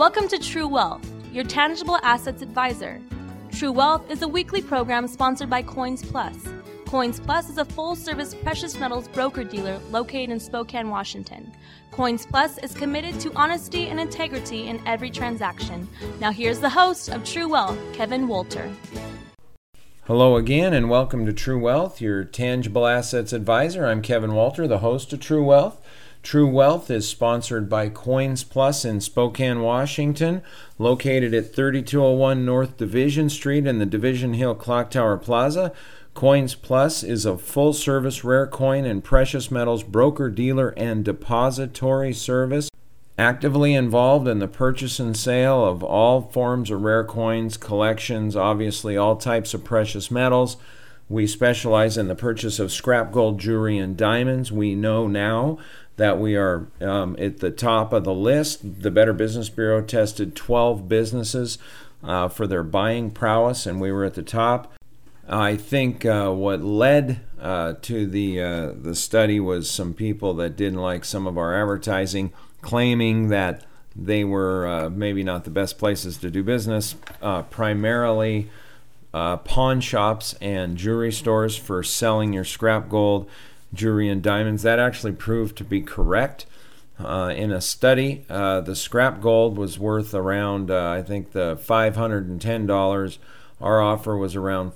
Welcome to True Wealth, your tangible assets advisor. True Wealth is a weekly program sponsored by Coins Plus. Coins Plus is a full-service precious metals broker-dealer located in Spokane, Washington. Coins Plus is committed to honesty and integrity in every transaction. Now here's the host of True Wealth, Kevin Wolter. Hello again, and welcome to True Wealth, your tangible assets advisor. I'm Kevin Wolter, the host of True Wealth. True Wealth is sponsored by Coins Plus in Spokane, Washington, located at 3201 North Division Street in the Division Hill Clock Tower Plaza. Coins Plus is a full-service rare coin and precious metals broker, dealer, and depository service, actively involved in the purchase and sale of all forms of rare coins, collections, obviously all types of precious metals. We specialize in the purchase of scrap gold, jewelry, and diamonds. We know now that we are at the top of the list. The Better Business Bureau tested 12 businesses for their buying prowess, and we were at the top. I think what led to the study was some people that didn't like some of our advertising, claiming that they were maybe not the best places to do business, primarily pawn shops and jewelry stores for selling your scrap gold, jewelry, and diamonds. That actually proved to be correct. In a study, the scrap gold was worth around, I think, the $510. Our offer was around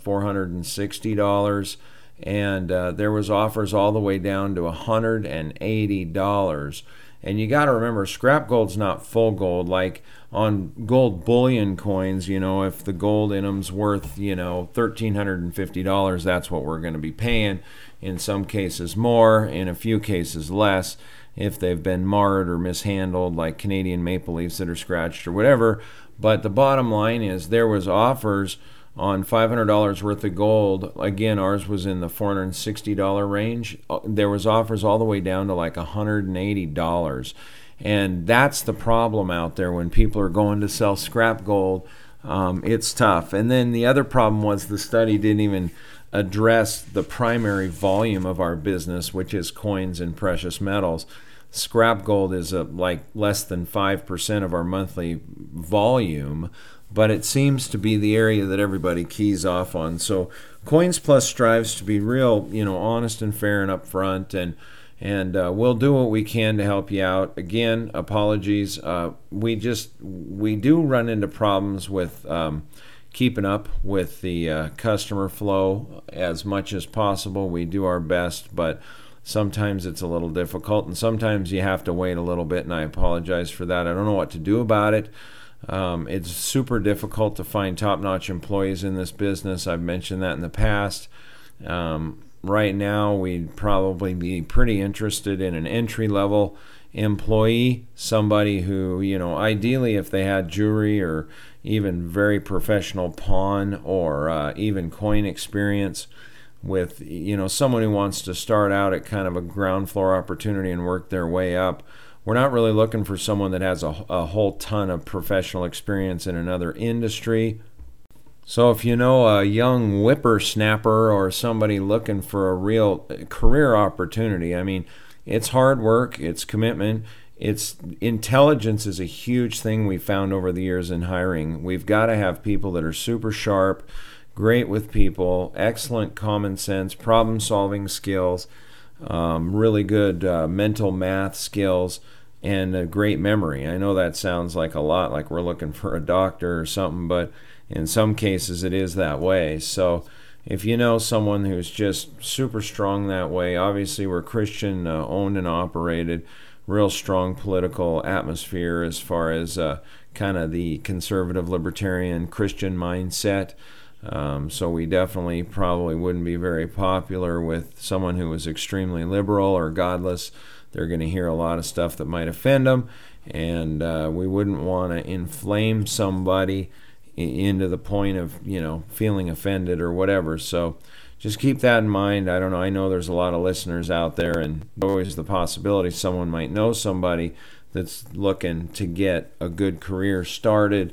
$460, and there was offers all the way down to $180. And you got to remember, scrap gold's not full gold. Like on gold bullion coins, if the gold in them's worth, $1,350, that's what we're going to be paying. In some cases more, in a few cases less, if they've been marred or mishandled, like Canadian maple leafs that are scratched or whatever. But the bottom line is there was offers on $500 worth of gold. Again, ours was in the $460 range. There was offers all the way down to like $180. And that's the problem out there when people are going to sell scrap gold. It's tough. And then the other problem was the study didn't even address the primary volume of our business, which is coins and precious metals. Scrap gold is like less than 5% of our monthly volume, but it seems to be the area that everybody keys off on. So Coins Plus strives to be real, honest and fair and upfront, and we'll do what we can to help you out. Again, apologies. We do run into problems with keeping up with the customer flow as much as possible. We do our best, but sometimes it's a little difficult, and sometimes you have to wait a little bit, and I apologize for that. I don't know what to do about it. It's super difficult to find top-notch employees in this business. I've mentioned that in the past. Right now, we'd probably be pretty interested in an entry-level employee, somebody who, ideally if they had jewelry or even very professional pawn or even coin experience, with someone who wants to start out at kind of a ground floor opportunity and work their way up. We're not really looking for someone that has a whole ton of professional experience in another industry. So if you know a young whippersnapper or somebody looking for a real career opportunity, it's hard work, it's commitment, it's intelligence is a huge thing we found over the years in hiring. We've got to have people that are super sharp, great with people, excellent common sense, problem-solving skills, really good mental math skills, and a great memory. I know that sounds like a lot like we're looking for a doctor or something, but in some cases it is that way. So if you know someone who's just super strong that way, obviously we're Christian owned and operated, real strong political atmosphere as far as kind of the conservative libertarian Christian mindset. So we definitely probably wouldn't be very popular with someone who was extremely liberal or godless. They're going to hear a lot of stuff that might offend them, and we wouldn't want to inflame somebody into the point of, feeling offended or whatever. So just keep that in mind. I don't know. I know there's a lot of listeners out there, and always the possibility someone might know somebody that's looking to get a good career started.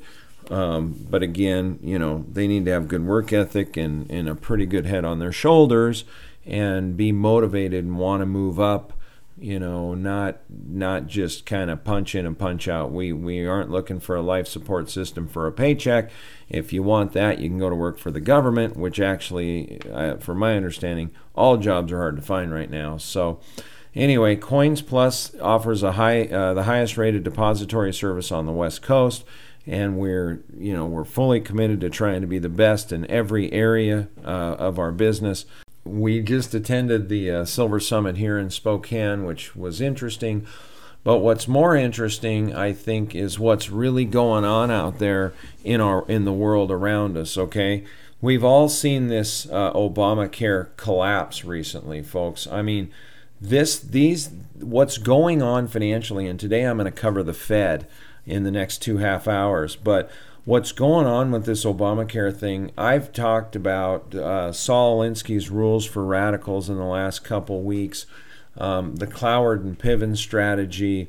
But again, they need to have good work ethic and a pretty good head on their shoulders and be motivated and want to move up, not just kind of punch in and punch out. We aren't looking for a life support system for a paycheck. If you want that, you can go to work for the government, which actually, from my understanding, all jobs are hard to find right now. So anyway, Coins Plus offers the highest rated depository service on the West Coast, and we're fully committed to trying to be the best in every area of our business. We just attended the Silver Summit here in Spokane, which was interesting. But what's more interesting, I think, is what's really going on out there in the world around us. Okay, we've all seen this Obamacare collapse recently, folks. I mean, what's going on financially, and today I'm going to cover the Fed in the next 2.5 hours, but what's going on with this Obamacare thing, I've talked about Saul Alinsky's rules for radicals in the last couple weeks, the Cloward and Piven strategy,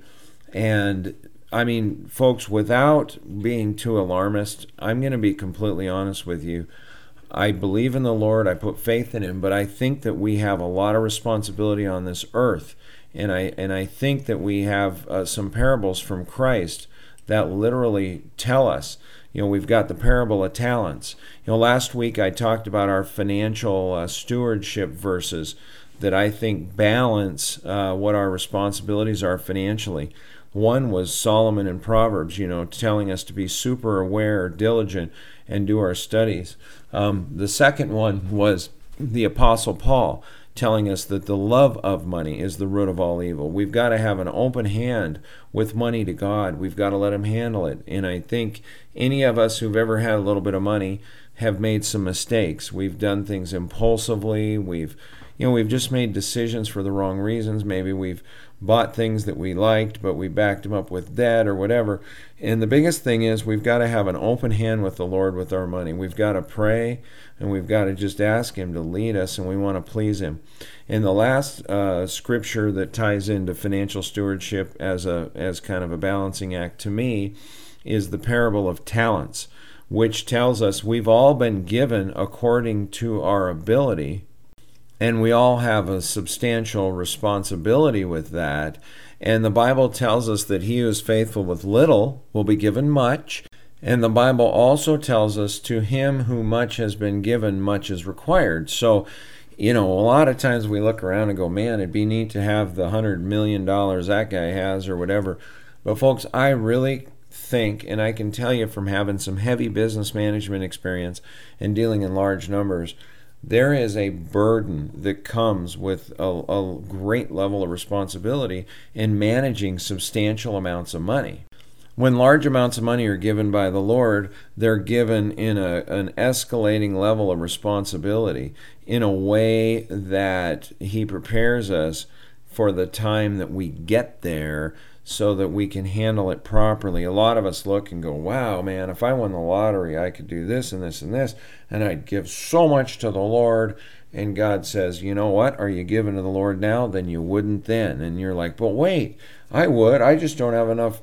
and I mean, folks, without being too alarmist, I'm going to be completely honest with you. I believe in the Lord, I put faith in Him, but I think that we have a lot of responsibility on this earth, and I think that we have some parables from Christ that literally tell us. We've got the parable of talents. Last week I talked about our financial stewardship verses that I think balance what our responsibilities are financially. One was Solomon in Proverbs, telling us to be super aware, diligent, and do our studies. The second one was the Apostle Paul, telling us that the love of money is the root of all evil. We've got to have an open hand with money to God. We've got to let Him handle it. And I think any of us who've ever had a little bit of money have made some mistakes. We've done things impulsively. We've just made decisions for the wrong reasons. Maybe we've bought things that we liked, but we backed them up with debt or whatever. And the biggest thing is we've got to have an open hand with the Lord with our money. We've got to pray, and we've got to just ask Him to lead us, and we want to please Him. And the last scripture that ties into financial stewardship as kind of a balancing act to me is the parable of talents, which tells us we've all been given according to our ability, and we all have a substantial responsibility with that. And the Bible tells us that he who is faithful with little will be given much. And the Bible also tells us to him who much has been given, much is required. So, a lot of times we look around and go, man, it'd be neat to have the $100 million that guy has or whatever. But folks, I really think, and I can tell you from having some heavy business management experience and dealing in large numbers, there is a burden that comes with a great level of responsibility in managing substantial amounts of money. When large amounts of money are given by the Lord, they're given in an escalating level of responsibility in a way that He prepares us for the time that we get there so that we can handle it properly. A lot of us look and go, wow, man, if I won the lottery, I could do this and this and this, and I'd give so much to the Lord. And God says, you know what? Are you giving to the Lord now? Then you wouldn't then. And you're like, but wait, I would. I just don't have enough.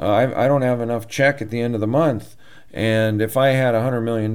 I don't have enough check at the end of the month. And if I had $100 million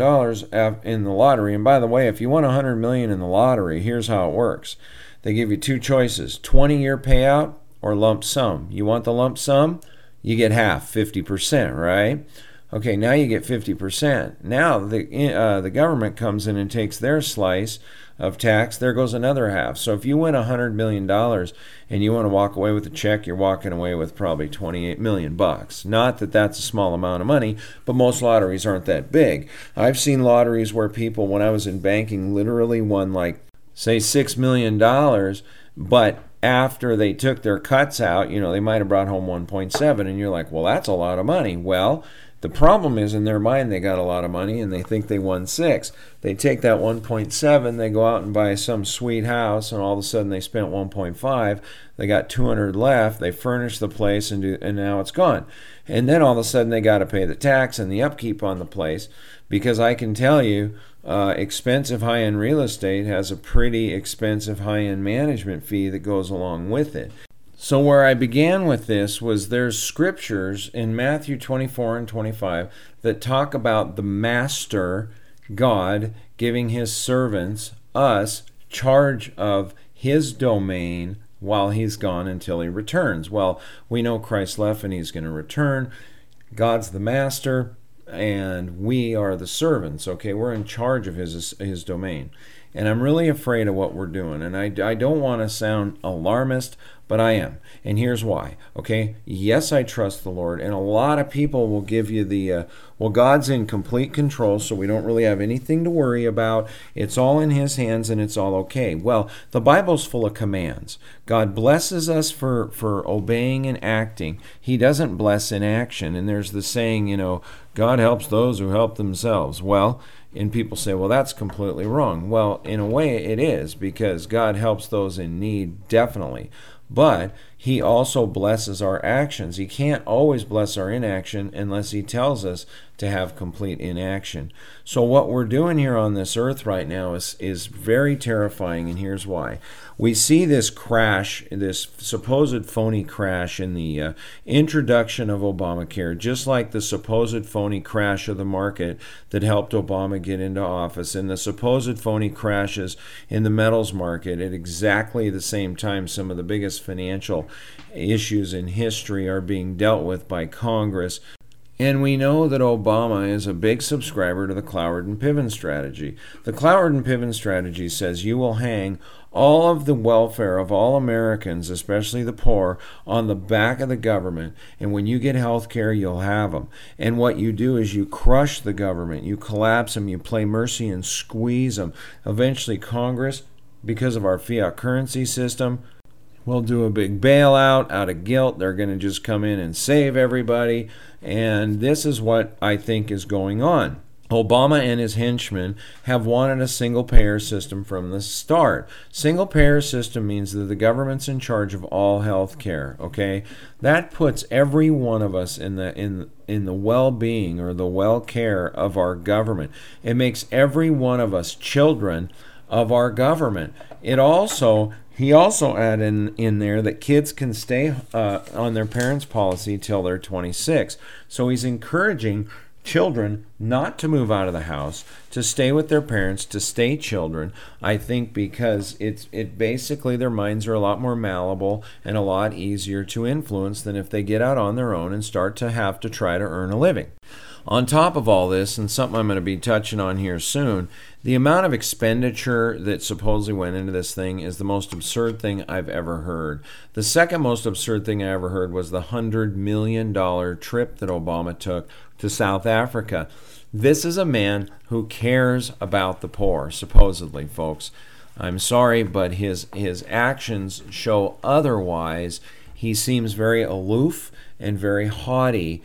in the lottery, and by the way, if you won $100 million in the lottery, here's how it works. They give you two choices, 20-year payout or lump sum. You want the lump sum? You get half, 50%, right? Okay, now you get 50%. Now the government comes in and takes their slice of tax. There goes another half. So if you win $100 million and you want to walk away with a check, you're walking away with probably $28 million. Not that that's a small amount of money, but most lotteries aren't that big. I've seen lotteries where people, when I was in banking, literally won say $6 million, but after they took their cuts out, they might have brought home 1.7, and you're like, well, that's a lot of money. Well, the problem is in their mind they got a lot of money and they think they won 6. They take that 1.7, they go out and buy some sweet house, and all of a sudden they spent 1.5. They got 200 left. They furnish the place and now it's gone. And then all of a sudden they got to pay the tax and the upkeep on the place, because I can tell you, expensive high-end real estate has a pretty expensive high-end management fee that goes along with it. So where I began with this was there's scriptures in Matthew 24 and 25 that talk about the master, God, giving his servants, us, charge of his domain while he's gone until he returns. Well, we know Christ left and he's going to return. God's the master and we are the servants, okay? We're in charge of his domain. And I'm really afraid of what we're doing. And I don't want to sound alarmist, but I am. And here's why, okay? Yes, I trust the Lord. And a lot of people will give you the, well, God's in complete control, so we don't really have anything to worry about. It's all in his hands and it's all okay. Well, the Bible's full of commands. God blesses us for obeying and acting. He doesn't bless inaction. And there's the saying, God helps those who help themselves. Well, and people say, well, that's completely wrong. Well, in a way it is, because God helps those in need, definitely. But he also blesses our actions. He can't always bless our inaction unless he tells us to have complete inaction. So what we're doing here on this earth right now is very terrifying, and here's why. We see this crash, this supposed phony crash in the introduction of Obamacare, just like the supposed phony crash of the market that helped Obama get into office, and the supposed phony crashes in the metals market at exactly the same time. Some of the biggest financial issues in history are being dealt with by Congress. And we know that Obama is a big subscriber to the Cloward and Piven strategy. The Cloward and Piven strategy says you will hang all of the welfare of all Americans, especially the poor, on the back of the government. And when you get health care, you'll have them. And what you do is you crush the government. You collapse them. You play mercy and squeeze them. Eventually, Congress, because of our fiat currency system, will do a big bailout out of guilt. They're going to just come in and save everybody. And this is what I think is going on. Obama and his henchmen have wanted a single-payer system from the start. Single-payer system means that the government's in charge of all health care, okay? That puts every one of us in the well-being or the well-care of our government. It makes every one of us children of our government. He also added in there that kids can stay on their parents' policy till they're 26. So he's encouraging children not to move out of the house, to stay with their parents, to stay children. I think because it basically their minds are a lot more malleable and a lot easier to influence than if they get out on their own and start to have to try to earn a living. On top of all this, and something I'm going to be touching on here soon, the amount of expenditure that supposedly went into this thing is the most absurd thing I've ever heard. The second most absurd thing I ever heard was the $100 million trip that Obama took to South Africa. This is a man who cares about the poor, supposedly, folks. I'm sorry, but his actions show otherwise. He seems very aloof and very haughty,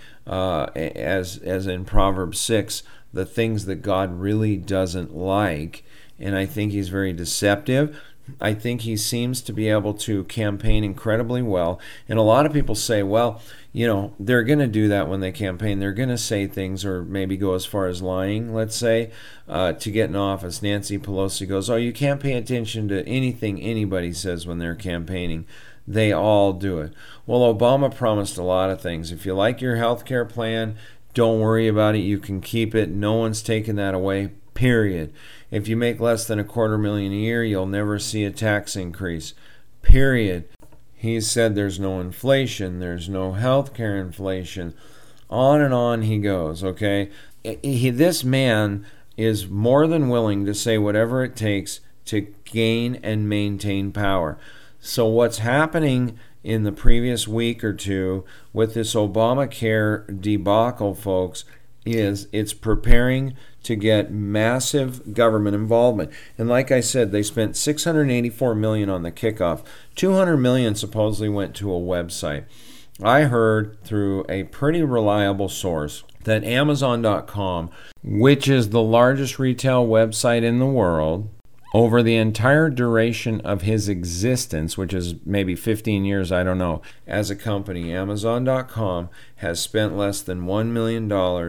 as in Proverbs 6, the things that God really doesn't like. And I think he's very deceptive. I think he seems to be able to campaign incredibly well. And a lot of people say, well, they're going to do that when they campaign. They're going to say things or maybe go as far as lying, let's say, to get in office. Nancy Pelosi goes, oh, you can't pay attention to anything anybody says when they're campaigning. They all do it. Well, Obama promised a lot of things. If you like your health care plan, don't worry about it. You can keep it. No one's taking that away, period. If you make less than $250,000 a year, you'll never see a tax increase, period. He said there's no inflation, there's no health care inflation. On and on he goes, okay? This man is more than willing to say whatever it takes to gain and maintain power. So what's happening in the previous week or two with this Obamacare debacle, folks, is it's preparing to get massive government involvement. And like I said, they spent $684 million on the kickoff. $200 million supposedly went to a website. I heard through a pretty reliable source that Amazon.com, which is the largest retail website in the world, over the entire duration of his existence, which is maybe 15 years, I don't know, as a company, Amazon.com has spent less than $1 million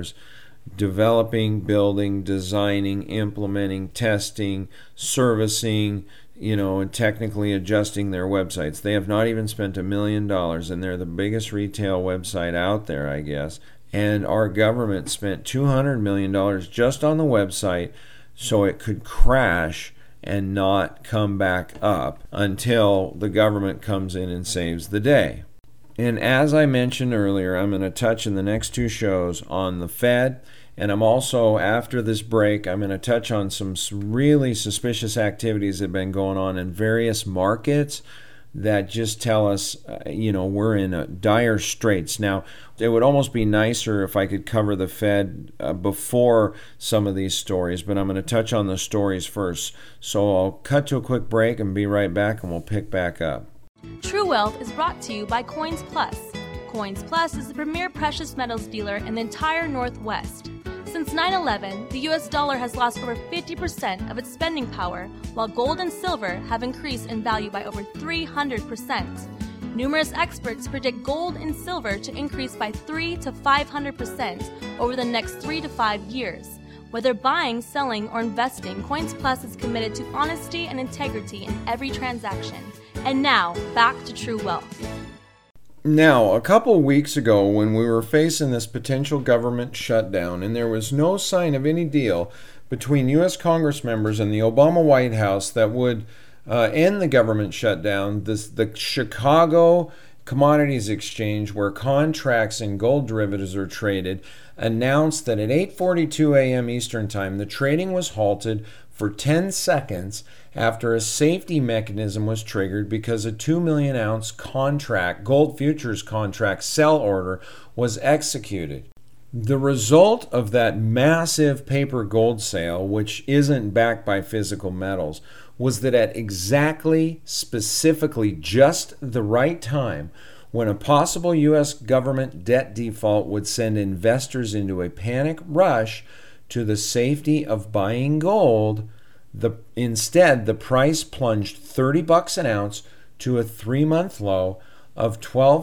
developing, building, designing, implementing, testing, servicing, and technically adjusting their websites. They have not even spent $1 million, and they're the biggest retail website out there, I guess. And our government spent $200 million just on the website so it could crash and not come back up until the government comes in and saves the day. And as I mentioned earlier, I'm going to touch in the next two shows on the Fed, and I'm also, after this break, I'm going to touch on some really suspicious activities that have been going on in various markets that just tell us, we're in dire straits. Now, it would almost be nicer if I could cover the Fed before some of these stories, but I'm going to touch on the stories first. So I'll cut to a quick break and be right back, and we'll pick back up. True Wealth is brought to you by Coins Plus. Coins Plus is the premier precious metals dealer in the entire Northwest. Since 9/11, the U.S. dollar has lost over 50% of its spending power, while gold and silver have increased in value by over 300%. Numerous experts predict gold and silver to increase by 300 to 500% over the next 3 to 5 years. Whether buying, selling, or investing, Coins Plus is committed to honesty and integrity in every transaction. And now, back to True Wealth. Now, a couple weeks ago, when we were facing this potential government shutdown, and there was no sign of any deal between U.S. Congress members and the Obama White House that would end the government shutdown, the Chicago Commodities Exchange, where contracts in gold derivatives are traded, announced that at 8:42 a.m. Eastern Time, the trading was halted for 10 seconds after a safety mechanism was triggered because a 2 million ounce gold futures contract sell order was executed. The result of that massive paper gold sale, which isn't backed by physical metals, was that at specifically just the right time, when a possible U.S. government debt default would send investors into a panic rush to the safety of buying gold, instead the price plunged $30 an ounce to a 3-month low of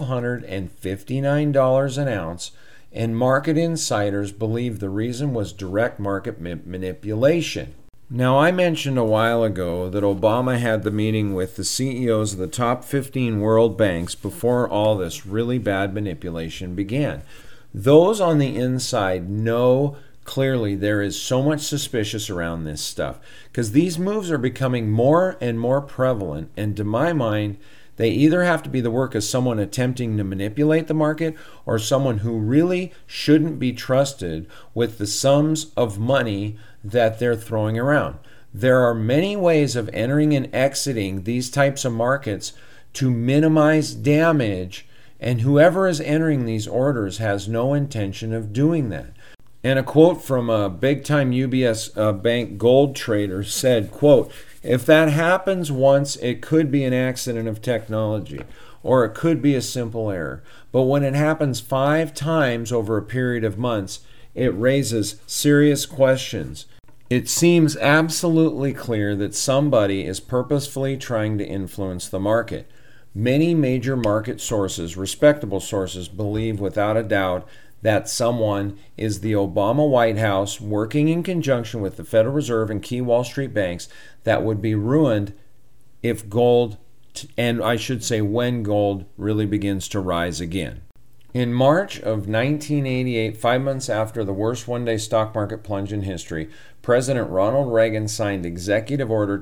$1,259 an ounce, and market insiders believe the reason was direct market manipulation. Now, I mentioned a while ago that Obama had the meeting with the CEOs of the top 15 world banks before all this really bad manipulation began. Those on the inside know clearly there is so much suspicious around this stuff because these moves are becoming more and more prevalent, and to my mind, they either have to be the work of someone attempting to manipulate the market or someone who really shouldn't be trusted with the sums of money that they're throwing around. There are many ways of entering and exiting these types of markets to minimize damage, and whoever is entering these orders has no intention of doing that. And a quote from a big-time UBS bank gold trader said, quote, "If that happens once, it could be an accident of technology, or it could be a simple error. But when it happens 5 times over a period of months, it raises serious questions. It seems absolutely clear that somebody is purposefully trying to influence the market. Many major market sources, respectable sources, believe without a doubt that someone is the Obama White House working in conjunction with the Federal Reserve and key Wall Street banks that would be ruined if gold, and I should say when gold really begins to rise again." In March of 1988, 5 months after the worst one-day stock market plunge in history, President Ronald Reagan signed Executive Order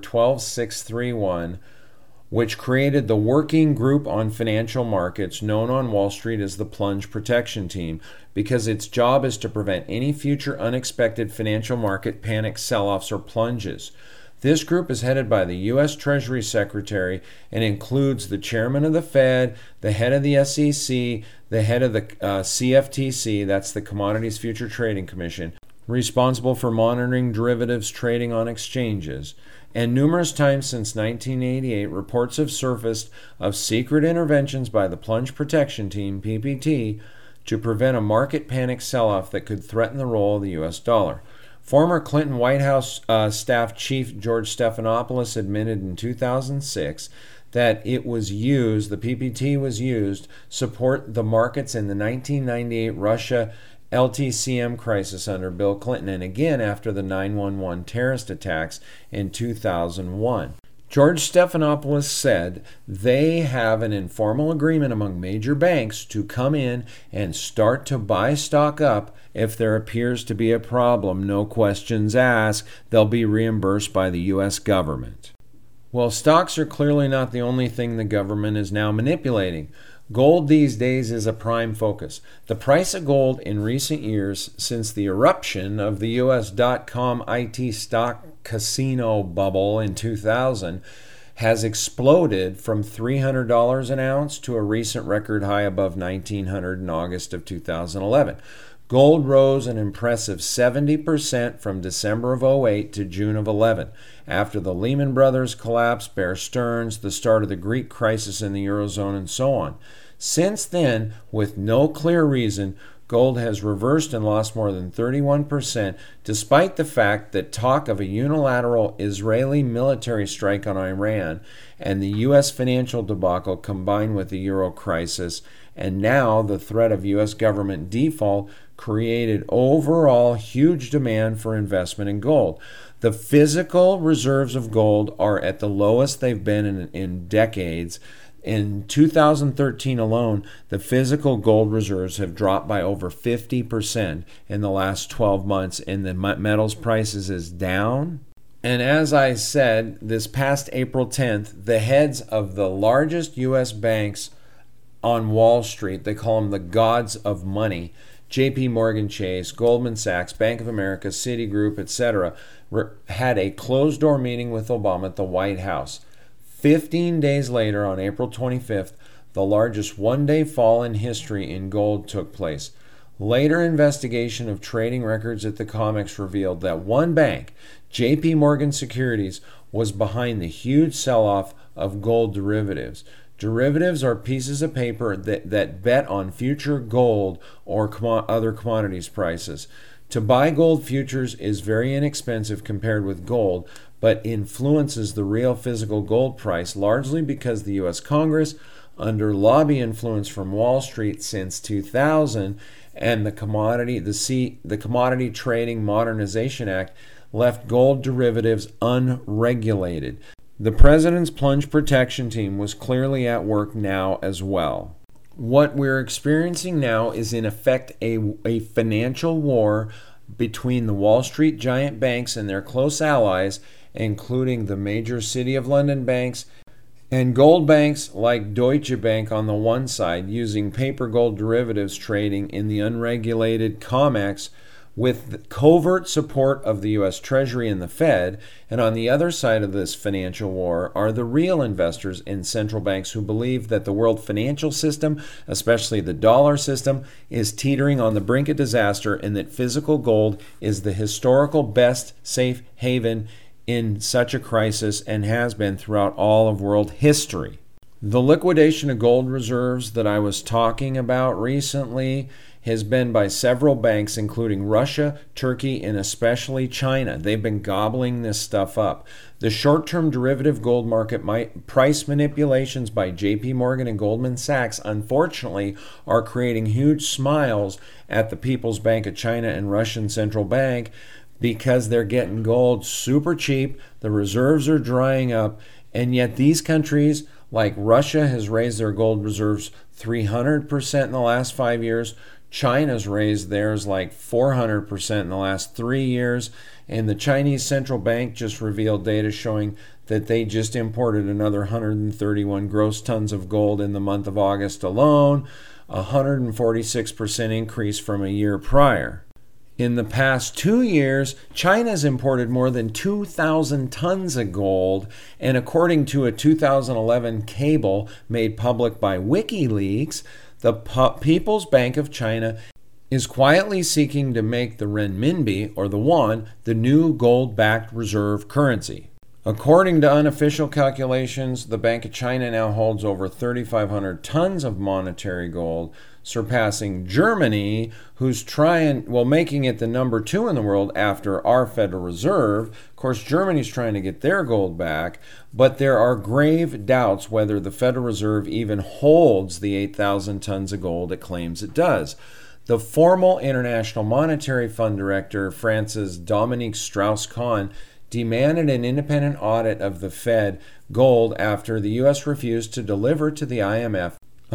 12631, which created the Working Group on Financial Markets, known on Wall Street as the Plunge Protection Team, because its job is to prevent any future unexpected financial market panic sell-offs or plunges. This group is headed by the U.S. Treasury Secretary and includes the chairman of the Fed, the head of the SEC, the head of the CFTC, that's the Commodities Future Trading Commission, responsible for monitoring derivatives trading on exchanges. And numerous times since 1988, reports have surfaced of secret interventions by the Plunge Protection Team, PPT, to prevent a market panic sell-off that could threaten the role of the U.S. dollar. Former Clinton White House staff chief George Stephanopoulos admitted in 2006 that it was used, the PPT was used, to support the markets in the 1998 Russia LTCM crisis under Bill Clinton, and again after the 9/11 terrorist attacks in 2001. George Stephanopoulos said they have an informal agreement among major banks to come in and start to buy stock up if there appears to be a problem. No questions asked. They'll be reimbursed by the U.S. government. Well, stocks are clearly not the only thing the government is now manipulating. Gold these days is a prime focus. The price of gold in recent years, since the eruption of the U.S. .com IT stock casino bubble in 2000, has exploded from $300 an ounce to a recent record high above $1,900 in August of 2011. Gold rose an impressive 70% from December of 2008 to June of 2011. After the Lehman Brothers collapse, Bear Stearns, the start of the Greek crisis in the Eurozone, and so on. Since then, with no clear reason, gold has reversed and lost more than 31%, despite the fact that talk of a unilateral Israeli military strike on Iran and the U.S. financial debacle combined with the Euro crisis, and now the threat of U.S. government default created overall huge demand for investment in gold. The physical reserves of gold are at the lowest they've been in decades. In 2013 alone, the physical gold reserves have dropped by over 50% in the last 12 months, and the metals prices is down. And as I said, this past April 10th, the heads of the largest U.S. banks on Wall Street, they call them the gods of money, J.P. Morgan Chase, Goldman Sachs, Bank of America, Citigroup, etc., had a closed-door meeting with Obama at the White House. 15 days later, on April 25th, the largest one-day fall in history in gold took place. Later investigation of trading records at the COMEX revealed that one bank, J.P. Morgan Securities, was behind the huge sell-off of gold derivatives. Derivatives are pieces of paper that bet on future gold or other commodities prices. To buy gold futures is very inexpensive compared with gold, but influences the real physical gold price largely because the U.S. Congress, under lobby influence from Wall Street since 2000, and the Commodity Trading Modernization Act left gold derivatives unregulated. The president's plunge protection team was clearly at work now as well. What we're experiencing now is in effect a financial war between the Wall Street giant banks and their close allies, including the major City of London banks and gold banks like Deutsche Bank on the one side, using paper gold derivatives trading in the unregulated COMEX with the covert support of the U.S. Treasury and the Fed. And on the other side of this financial war are the real investors in central banks who believe that the world financial system, especially the dollar system, is teetering on the brink of disaster, and that physical gold is the historical best safe haven in such a crisis and has been throughout all of world history. The liquidation of gold reserves that I was talking about recently has been by several banks, including Russia, Turkey, and especially China. They've been gobbling this stuff up. The short-term derivative gold market price manipulations by J.P. Morgan and Goldman Sachs, unfortunately, are creating huge smiles at the People's Bank of China and Russian Central Bank because they're getting gold super cheap, the reserves are drying up, and yet these countries, like Russia, has raised their gold reserves 300% in the last 5 years. China's raised theirs like 400% in the last 3 years, and the Chinese central bank just revealed data showing that they just imported another 131 gross tons of gold in the month of August alone, a 146% increase from a year prior. In the past 2 years, China's imported more than 2,000 tons of gold, and according to a 2011 cable made public by WikiLeaks, the People's Bank of China is quietly seeking to make the renminbi, or the yuan, the new gold-backed reserve currency. According to unofficial calculations, the Bank of China now holds over 3,500 tons of monetary gold, surpassing Germany, who's making it the number 2 in the world after our Federal Reserve. Of course, Germany's trying to get their gold back, but there are grave doubts whether the Federal Reserve even holds the 8,000 tons of gold it claims it does. The formal International Monetary Fund director, France's Dominique Strauss-Kahn, demanded an independent audit of the Fed gold after the U.S. refused to deliver to the IMF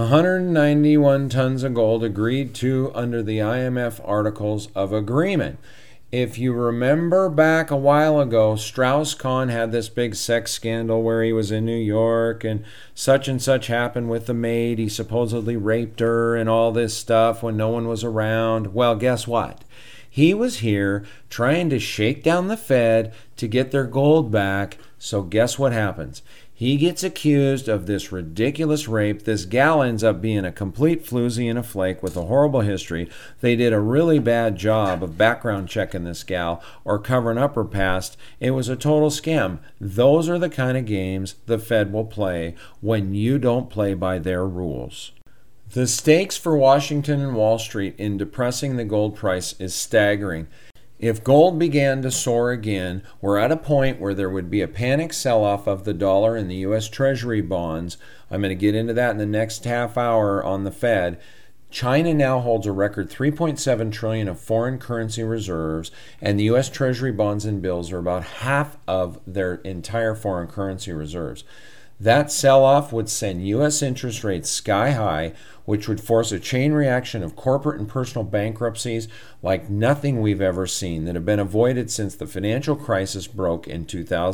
191 tons of gold agreed to under the IMF Articles of Agreement. If you remember back a while ago, Strauss-Kahn had this big sex scandal where he was in New York and such happened with the maid. He supposedly raped her and all this stuff when no one was around. Well, guess what? He was here trying to shake down the Fed to get their gold back. So guess what happens? He gets accused of this ridiculous rape. This gal ends up being a complete floozy and a flake with a horrible history. They did a really bad job of background checking this gal or covering up her past. It was a total scam. Those are the kind of games the Fed will play when you don't play by their rules. The stakes for Washington and Wall Street in depressing the gold price is staggering. If gold began to soar again, we're at a point where there would be a panic sell-off of the dollar and the U.S. Treasury bonds. I'm going to get into that in the next half hour on the Fed. China now holds a record $3.7 trillion of foreign currency reserves, and the U.S. Treasury bonds and bills are about half of their entire foreign currency reserves. That sell-off would send U.S. interest rates sky high, which would force a chain reaction of corporate and personal bankruptcies like nothing we've ever seen that have been avoided since the financial crisis broke in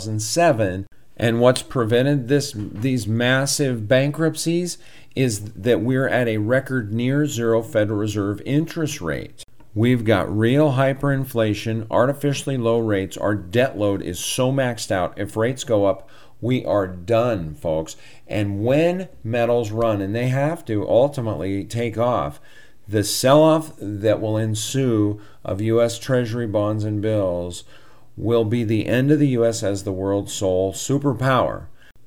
2007. And what's prevented these massive bankruptcies is that we're at a record near zero Federal Reserve interest rate. We've got real hyperinflation, artificially low rates. Our debt load is so maxed out. If rates go up, we are done, folks. And when metals run, and they have to ultimately take off, the sell-off that will ensue of U.S. Treasury bonds and bills will be the end of the U.S. as the world's sole superpower.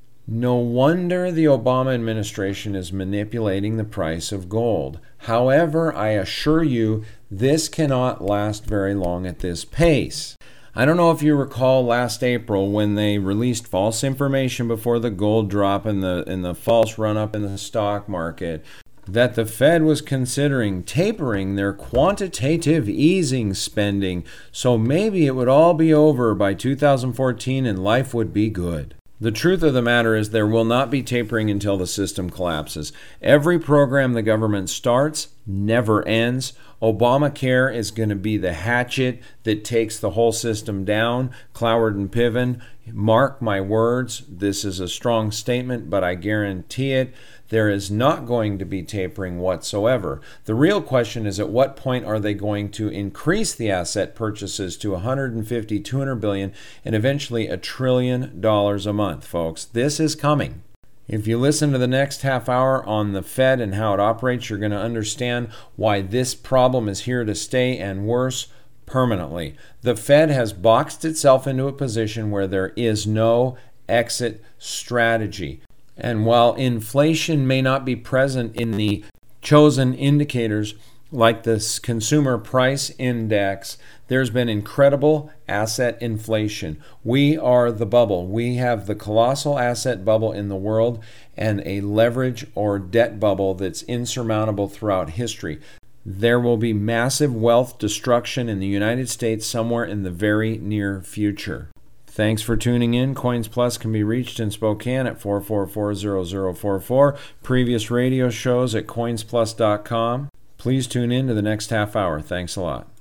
No wonder the Obama administration is manipulating the price of gold. However, I assure you, this cannot last very long at this pace. I don't know if you recall last April when they released false information before the gold drop and the false run-up in the stock market, that the Fed was considering tapering their quantitative easing spending, so maybe it would all be over by 2014 and life would be good. The truth of the matter is there will not be tapering until the system collapses. Every program the government starts never ends. Obamacare is going to be the hatchet that takes the whole system down. Cloward and Piven, mark my words, this is a strong statement, but I guarantee it, there is not going to be tapering whatsoever. The real question is at what point are they going to increase the asset purchases to $150, $200 billion, and eventually $1 trillion a month, folks. This is coming. If you listen to the next half hour on the Fed and how it operates, you're going to understand why this problem is here to stay and worse, permanently. The Fed has boxed itself into a position where there is no exit strategy. And while inflation may not be present in the chosen indicators like this consumer price index, there's been incredible asset inflation. We are the bubble. We have the colossal asset bubble in the world and a leverage or debt bubble that's insurmountable throughout history. There will be massive wealth destruction in the United States somewhere in the very near future. Thanks for tuning in. Coins Plus can be reached in Spokane at 444-0044. Previous radio shows at coinsplus.com. Please tune in to the next half hour. Thanks a lot.